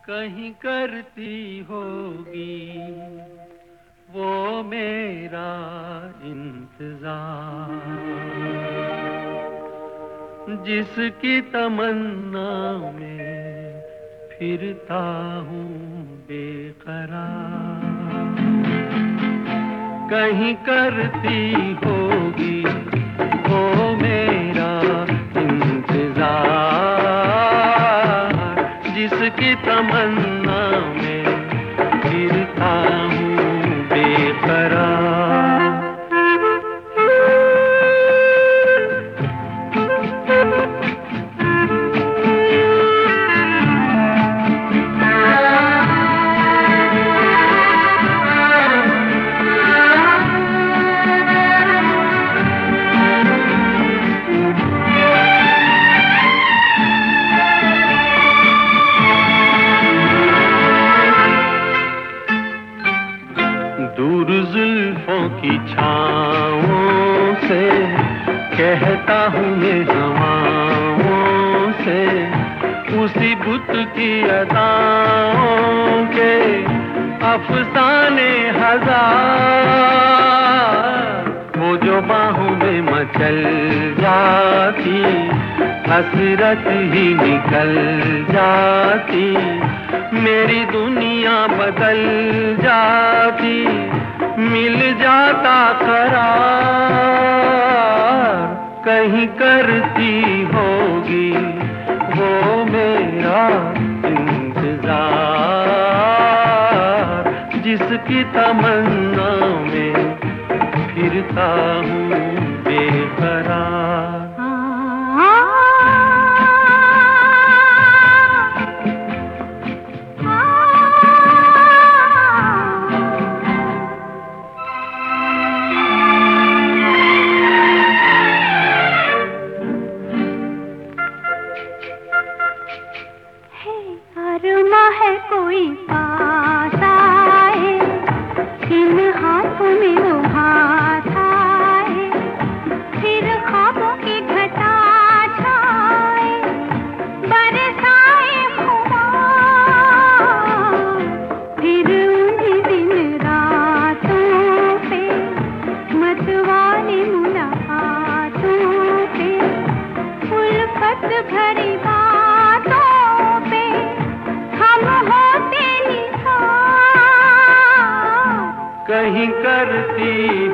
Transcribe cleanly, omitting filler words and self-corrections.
कहीं करती होगी वो मेरा इंतजार, जिसकी तमन्ना में फिरता हूँ बेकरार। कहीं करती होगी वो मेरा इंतजार, जिसकी तमन्ना में फिरता हूँ बेकरार। दूर जुल्फों की छाँवों से कहता हूँ मैं हवाओं से, उसी बुत की अदाओं के अफसाने हजार। वो जो बाहों में मचल जाती, हसरत ही निकल जाती, मेरी दुनिया बदल जाती, मिल जाता करार। कहीं करती होगी वो मेरा इंतजार, जिसकी तमन्ना में फिरता हूँ बेकरार। अरमा है कोई पास आए, इन हाथों में वो हाथ आए, फिर ख्वाबों की घटा छाए, बरसाए खुमार। फिर उन्हीं दिन रातों पे, मतवाली मुलाकातों पे, उल्फत भरी कहीं करती